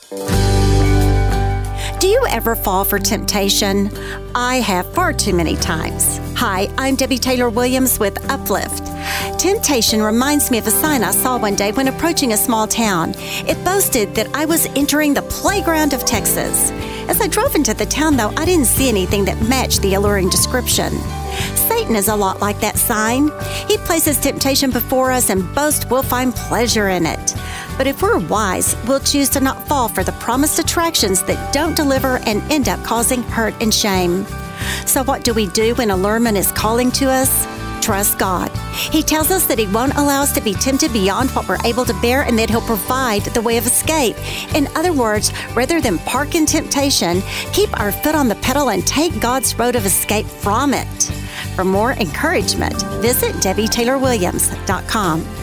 Do you ever fall for temptation? I have far too many times. Hi, I'm Debbie Taylor Williams with Uplift. Temptation reminds me of a sign I saw one day when approaching a small town. It boasted that I was entering the playground of Texas. As I drove into the town, though, I didn't see anything that matched the alluring description. Satan is a lot like that sign. He places temptation before us and boasts we'll find pleasure in it. But if we're wise, we'll choose to not fall for the promised attractions that don't deliver and end up causing hurt and shame. So what do we do when allurement is calling to us? Trust God. He tells us that He won't allow us to be tempted beyond what we're able to bear and that He'll provide the way of escape. In other words, rather than park in temptation, keep our foot on the pedal and take God's road of escape from it. For more encouragement, visit DebbieTaylorWilliams.com.